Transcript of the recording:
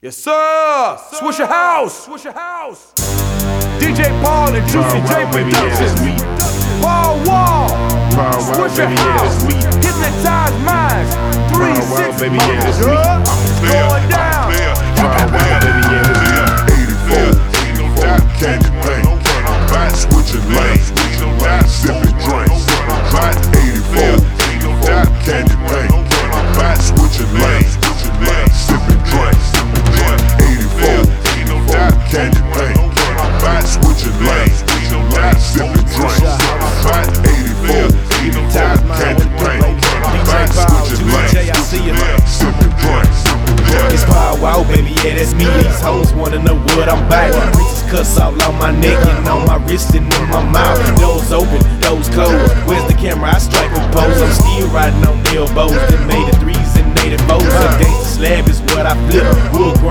Yes, sir. Swisher House. DJ Paul and Juicy J Productions. Paul Wall. Swisher House. Hypnotized Minds. 360. Going down. 84, candy paint, switching lanes, sipping drinks. 84, candy paint, switching lanes, sipping drinks. 84, candy paint, switching lanes, sipping drinks. 84, candy paint, switching lanes, sipping drinks. It's Power Wow, baby, yeah, that's me. These hoes wanna know what I'm about. Reese's cuss all on my neck and on my wrist and in my mouth. Doors open, doors closed. Where's the camera? I strike a pose. I'm still riding on elbows. That made the threes and 84s. A gangsta slab is what I flip. Wood